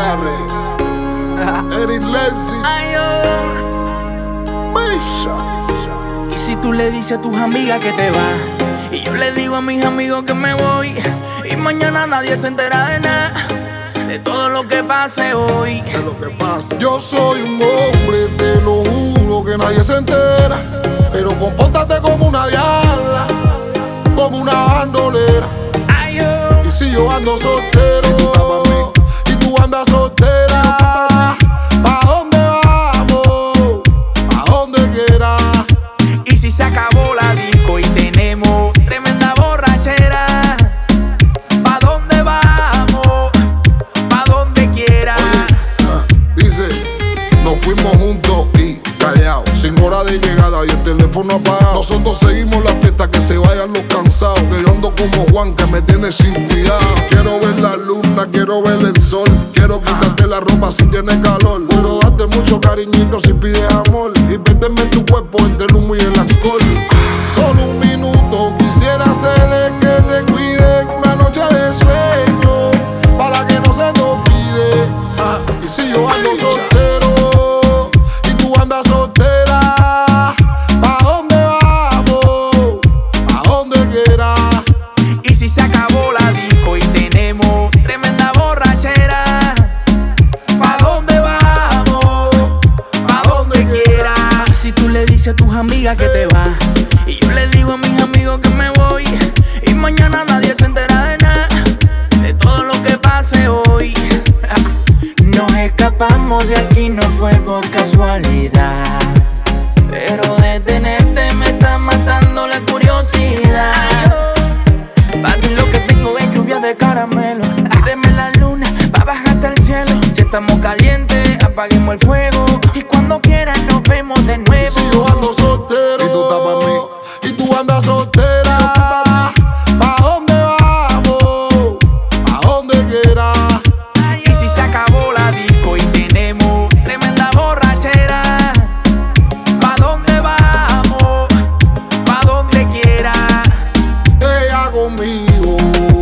JR, Eric Lenzi, Misha. Y si tú le dices a tus amigas que te vas, y yo le digo a mis amigos que me voy, y mañana nadie se entera de nada, de todo lo que pase hoy. De lo que pasa. Yo soy un hombre, te lo juro que nadie se entera, pero compórtate como una diabla, como una bandolera. Ay, oh. Y si yo ando soltero y tú andas soltera, ¿pa' dónde vamos? ¿Pa' dónde quieras? Y si se acabó la disco y tenemos tremenda borrachera, ¿pa' dónde vamos? ¿Pa' donde quiera? Dice, nos fuimos juntos y callados, sin hora de llegada y el teléfono apagado. Nosotros seguimos la fiesta, que se vayan los cansados, que yo ando como Juan, que me tiene sin cuidado. Quiero ver la luna, quiero ver el sol, quiero quitarte la ropa si tienes calor. Quiero darte mucho cariñito si pides amor, y perderme en tu cuerpo entre el humo y el alcohol. Solo un minuto quisiera hacerle que te cuide en una noche de sueño, para que no se te olvide. Y si yo ando soltero y tú andas soltera, ¿pa' dónde vamos? ¿Pa' dónde quieras? Y si se acabó la disco y tenemos tremenda borrachera, ¿Pa' dónde vamos? ¿pa' donde quiera? Y si tú le dices a tus amigas que te vas, y yo le digo a mis amigos que me voy, y mañana nadie se entera de nada, de todo lo que pase hoy. Nos escapamos de aquí, no fue por casualidad, pero de tenerte me está matando la curiosidad. Pa' ti lo que tengo es lluvia de caramelo, deme la luna pa' bajarte al cielo. Si estamos calientes, apaguemos el fuego, y cuando quieras nos vemos de nuevo. Y si yo ando soltero y tú estás pa' mí, y tú andas soltera, ¿pa' dónde vamos? ¿Pa' dónde quieras? Y si se acabó la disco y tenemos tremenda borrachera, ¿pa' dónde vamos? ¿Pa' donde quiera? Ella conmigo,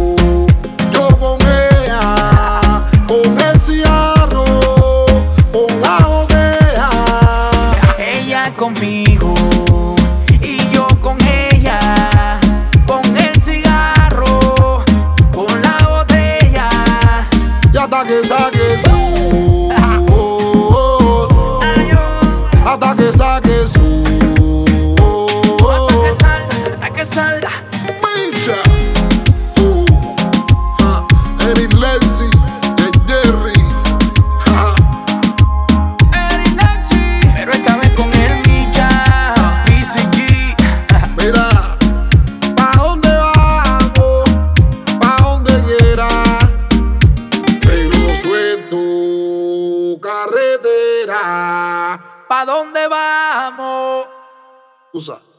yo con ella, con el cigarro, con la botella. Ella conmigo y yo con ella, con el cigarro, con la botella. Y hasta que saque su, hasta que saque su, Hasta que salga. Misha, Eric Lenzi, Jerry, Eric Lenzi, pero esta vez con el Micha, PCG. mira, ¿pa' dónde vamos? ¿Pa' dónde quieras? Pero suelto carretera. ¿Pa' dónde vamos? Usa.